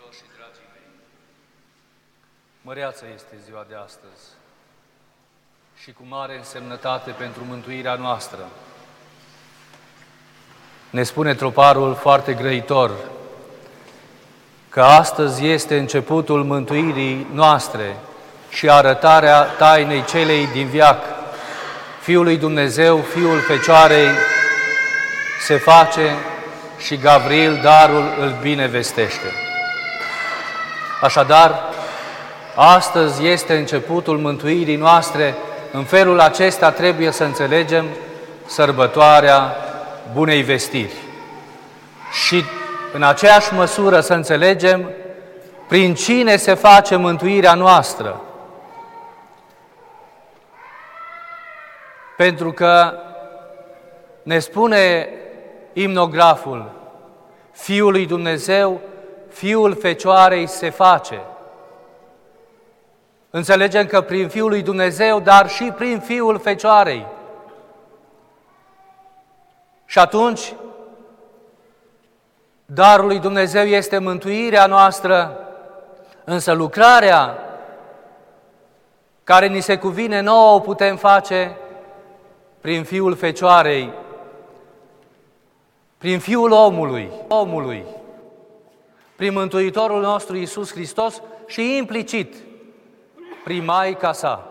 credincioși și dragii mei, măreață este ziua de astăzi și cu mare însemnătate pentru mântuirea noastră. Ne spune troparul foarte grăitor că astăzi este începutul mântuirii noastre și arătarea tainei celei din veac. Fiul lui Dumnezeu, Fiul Fecioarei, se face și Gavril darul îl binevestește. Așadar, astăzi este începutul mântuirii noastre. În felul acesta trebuie să înțelegem sărbătoarea Bunei Vestiri. Și în aceeași măsură să înțelegem prin cine se face mântuirea noastră. Pentru că ne spune imnograful, Fiul lui Dumnezeu, Fiul Fecioarei se face. Înțelegem că prin Fiul lui Dumnezeu, dar și prin Fiul Fecioarei. Și atunci, darul lui Dumnezeu este mântuirea noastră, însă lucrarea care ni se cuvine nouă o putem face prin Fiul Fecioarei, prin Fiul omului, prin Mântuitorul nostru Iisus Hristos și implicit prin Maica sa.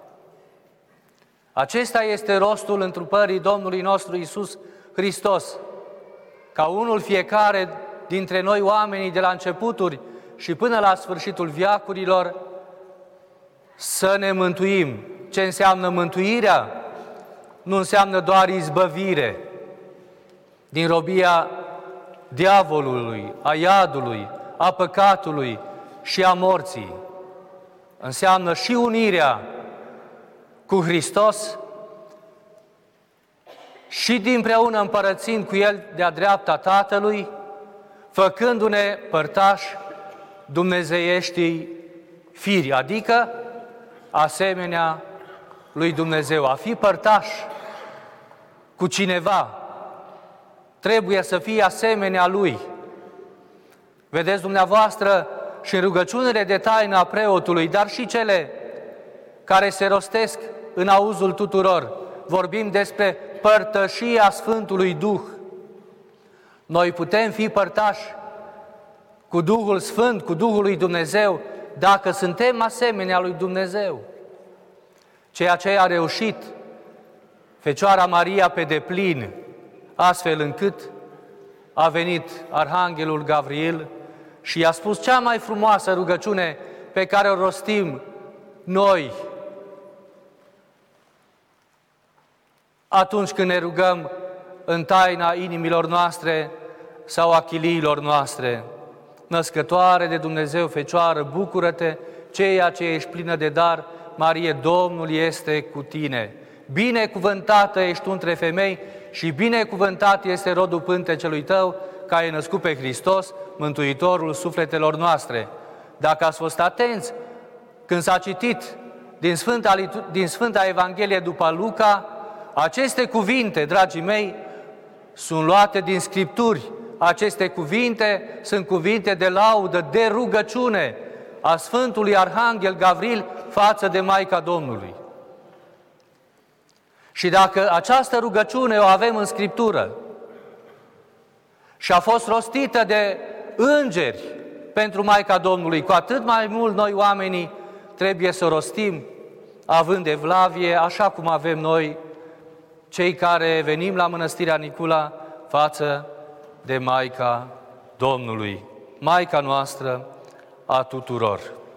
Acesta este rostul întrupării Domnului nostru Iisus Hristos, ca unul fiecare dintre noi oamenii de la începuturi și până la sfârșitul veacurilor să ne mântuim. Ce înseamnă mântuirea? Nu înseamnă doar izbăvire din robia diavolului, a iadului, a păcatului și a morții. Înseamnă și unirea cu Hristos și dinpreună împărățind cu El de-a dreapta Tatălui, făcându-ne părtași dumnezeieștii firi, adică asemenea lui Dumnezeu. A fi părtaș cu cineva trebuie să fie asemenea Lui. Vedeți dumneavoastră și în rugăciunile de taină a preotului, dar și cele care se rostesc în auzul tuturor, vorbim despre părtășia Sfântului Duh. Noi putem fi părtași cu Duhul Sfânt, cu Duhul lui Dumnezeu, dacă suntem asemenea lui Dumnezeu. Ceea ce a reușit Fecioara Maria pe deplin, astfel încât a venit Arhanghelul Gavril și i-a spus cea mai frumoasă rugăciune pe care o rostim noi atunci când ne rugăm în taina inimilor noastre sau a chiliilor noastre. Născătoare de Dumnezeu, Fecioară, bucură-te, ceea ce ești plină de dar, Marie, Domnul este cu tine. Binecuvântată ești tu între femei și binecuvântat este rodul pântecelui tău, că ai născut pe Hristos, Mântuitorul sufletelor noastre. Dacă ați fost atenți, când s-a citit din Sfânta Evanghelie după Luca, aceste cuvinte, dragii mei, sunt luate din Scripturi. Aceste cuvinte sunt cuvinte de laudă, de rugăciune a Sfântului Arhanghel Gavril față de Maica Domnului. Și dacă această rugăciune o avem în Scriptură și a fost rostită de îngeri pentru Maica Domnului, cu atât mai mult noi oamenii trebuie să o rostim având evlavie, așa cum avem noi, cei care venim la Mănăstirea Nicula față de Maica Domnului, Maica noastră a tuturor.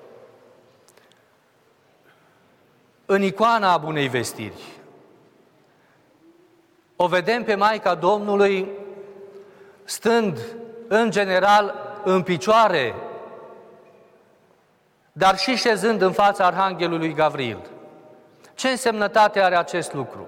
În icoana Bunei Vestiri o vedem pe Maica Domnului stând în general în picioare, dar și șezând în fața Arhanghelului Gavril. Ce însemnătate are acest lucru?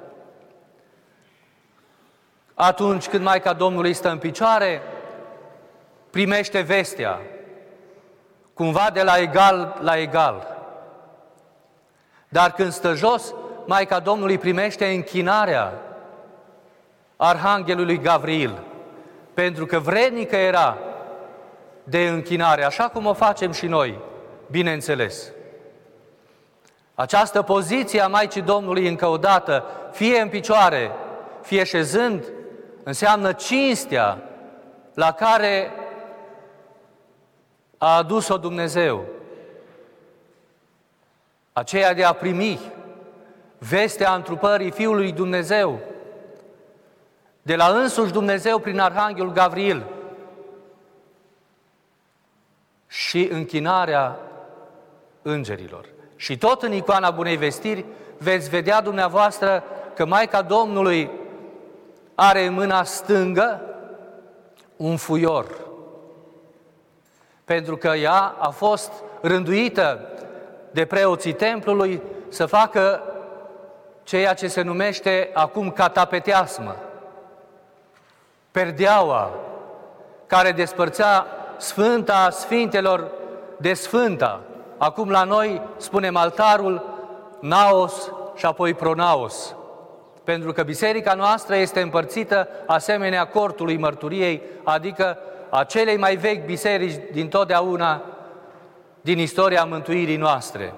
Atunci când Maica Domnului stă în picioare, primește vestea, cumva de la egal la egal. Dar când stă jos, Maica Domnului primește închinarea Arhanghelului Gavril, pentru că vrednică era de închinare, așa cum o facem și noi, bineînțeles. Această poziție a Maicii Domnului încă o dată, fie în picioare, fie șezând, înseamnă cinstea la care a adus-o Dumnezeu. Aceea de a primi vestea întrupării Fiului Dumnezeu, de la însuși Dumnezeu prin Arhanghelul Gavril, și închinarea îngerilor. Și tot în icoana Bunei Vestiri veți vedea dumneavoastră că Maica Domnului are în mâna stângă un fuior, pentru că ea a fost rânduită de preoții templului să facă ceea ce se numește acum catapeteasmă, perdeaua care despărțea Sfânta Sfintelor de Sfânta. Acum la noi spunem altarul, naos și apoi pronaos, pentru că biserica noastră este împărțită asemenea cortului mărturiei, adică a celei mai vechi biserici din totdeauna din istoria mântuirii noastre.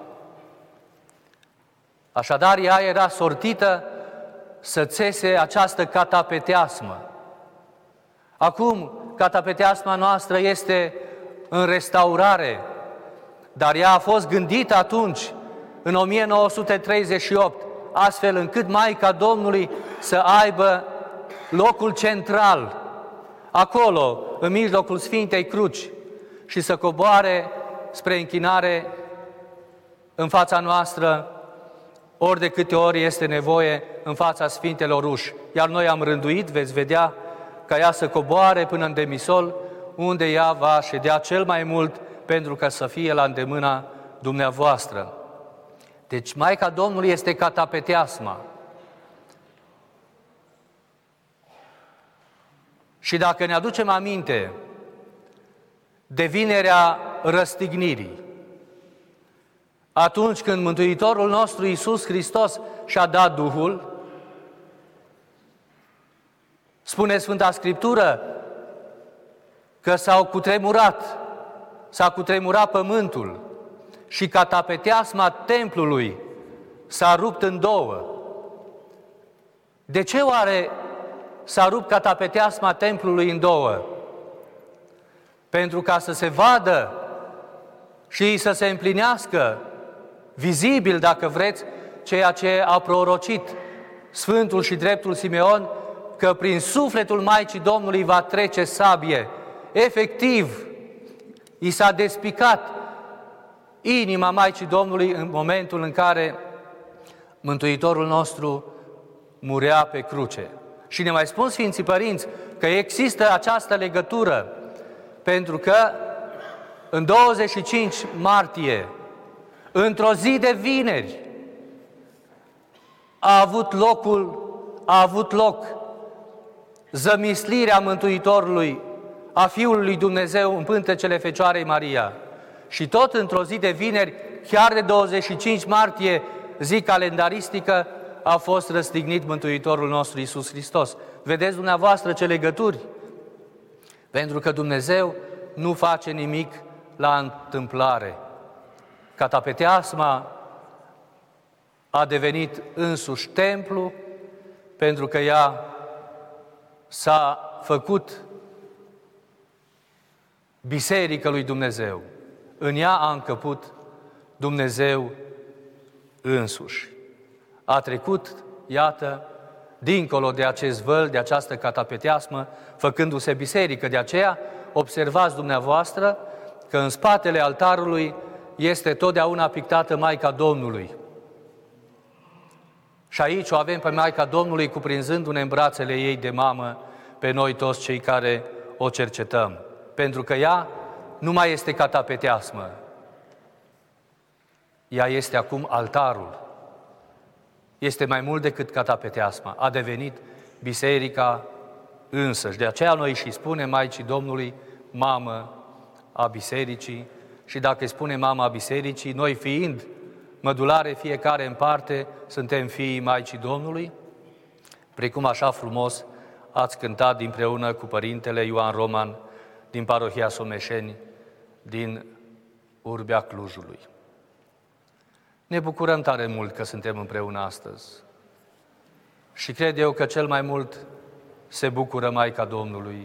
Așadar, ea era sortită să țese această catapeteasmă. Acum, catapeteasma noastră este în restaurare, dar ea a fost gândită atunci, în 1938, astfel încât Maica Domnului să aibă locul central, acolo, în mijlocul Sfintei Cruci, și să coboare spre închinare în fața noastră, ori de câte ori este nevoie, în fața Sfintelor Uși. Iar noi am rânduit, veți vedea, ca ea să coboare până în demisol, unde ea va ședea cel mai mult, pentru că să fie la îndemâna dumneavoastră. Deci Maica Domnului este catapeteasma. Și dacă ne aducem aminte de vinerea răstignirii, atunci când Mântuitorul nostru Iisus Hristos și-a dat Duhul, spune Sfânta Scriptură că s-a cutremurat pământul și catapeteasma templului s-a rupt în două. De ce oare s-a rupt catapeteasma templului în două? Pentru ca să se vadă și să se împlinească vizibil, dacă vreți, ceea ce a prorocit Sfântul și Dreptul Simeon, că prin sufletul Maicii Domnului va trece sabie. Efectiv, i s-a despicat inima Maicii Domnului în momentul în care Mântuitorul nostru murea pe cruce. Și ne mai spun Sfinții Părinți că există această legătură, pentru că în 25 martie, într-o zi de vineri, a avut loc zămislirea Mântuitorului, a Fiului lui Dumnezeu în pântecele Fecioarei Maria. Și tot într-o zi de vineri, chiar de 25 martie, zi calendaristică, a fost răstignit Mântuitorul nostru Iisus Hristos. Vedeți dumneavoastră ce legături? Pentru că Dumnezeu nu face nimic la întâmplare. Catapeteasma a devenit însuși templu, pentru că ea s-a făcut biserică lui Dumnezeu. În ea a încăput Dumnezeu însuși. A trecut, iată, dincolo de acest văl, de această catapeteasmă, făcându-se biserică. De aceea, observați dumneavoastră că în spatele altarului este totdeauna pictată Maica Domnului. Și aici o avem pe Maica Domnului cuprinzându-ne în brațele ei de mamă pe noi toți cei care o cercetăm. Pentru că ea nu mai este catapeteasmă. Ea este acum altarul. Este mai mult decât catapeteasma. A devenit biserica însăși. De aceea noi și spunem Maicii Domnului mamă a bisericii, și dacă îi spunem mama a bisericii, noi fiind mădulare fiecare în parte, suntem fiii Maicii Domnului, precum așa frumos ați cântat împreună cu Părintele Ioan Roman din parohia Someșeni, din urbea Clujului. Ne bucurăm tare mult că suntem împreună astăzi și cred eu că cel mai mult se bucură Maica Domnului,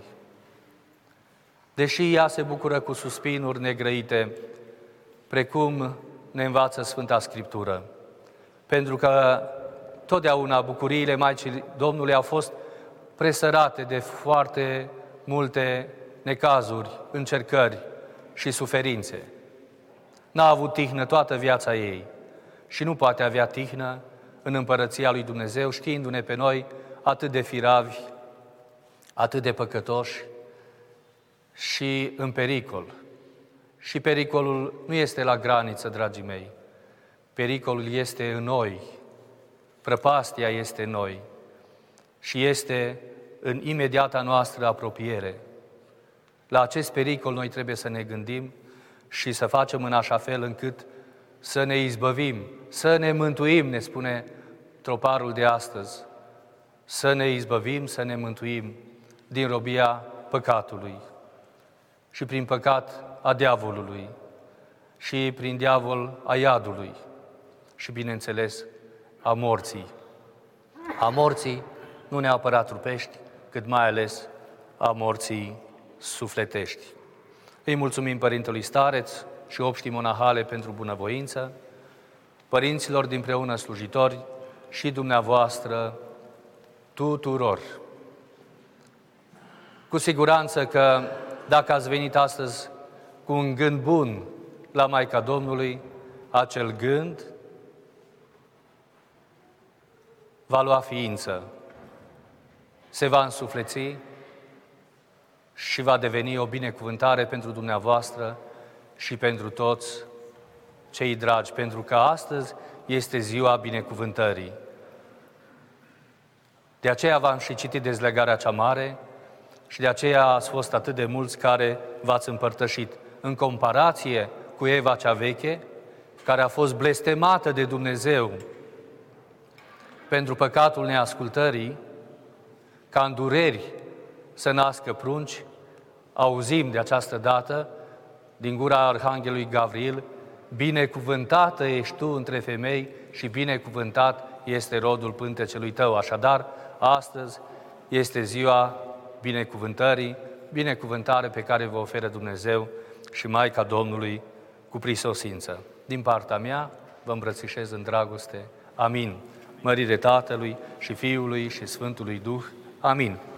deși ea se bucură cu suspinuri negrăite, precum ne învață Sfânta Scriptură, pentru că totdeauna bucuriile Maicii Domnului au fost presărate de foarte multe necazuri, încercări și suferințe. N-a avut tihnă toată viața ei și nu poate avea tihnă în Împărăția lui Dumnezeu, știindu-ne pe noi atât de firavi, atât de păcătoși și în pericol. Și pericolul nu este la graniță, dragii mei. Pericolul este în noi. Prăpastia este în noi și este în imediata noastră apropiere. La acest pericol noi trebuie să ne gândim și să facem în așa fel încât să ne izbăvim, să ne mântuim, ne spune troparul de astăzi, să ne izbăvim, să ne mântuim din robia păcatului și prin păcat a diavolului și prin diavol a iadului și, bineînțeles, a morții. A morții nu neapărat trupești, cât mai ales a morții sufletești. Îi mulțumim Părintelui Stareț și obștii monahale pentru bunăvoință, părinților dinpreună slujitori și dumneavoastră tuturor. Cu siguranță că dacă ați venit astăzi cu un gând bun la Maica Domnului, acel gând va lua ființă, se va însufleți și va deveni o binecuvântare pentru dumneavoastră și pentru toți cei dragi, pentru că astăzi este ziua binecuvântării. De aceea v-am și citit dezlegarea cea mare și de aceea ați fost atât de mulți care v-ați împărtășit. În comparație cu Eva cea veche, care a fost blestemată de Dumnezeu pentru păcatul neascultării, ca în dureri să nască prunci, auzim de această dată, din gura Arhanghelului Gavril, binecuvântată ești tu între femei și binecuvântat este rodul pântecelui tău. Așadar, astăzi este ziua binecuvântării, binecuvântare pe care vă oferă Dumnezeu și Maica Domnului cu prisosință. Din partea mea, vă îmbrățișez în dragoste. Amin. Mărire Tatălui și Fiului și Sfântului Duh. Amin.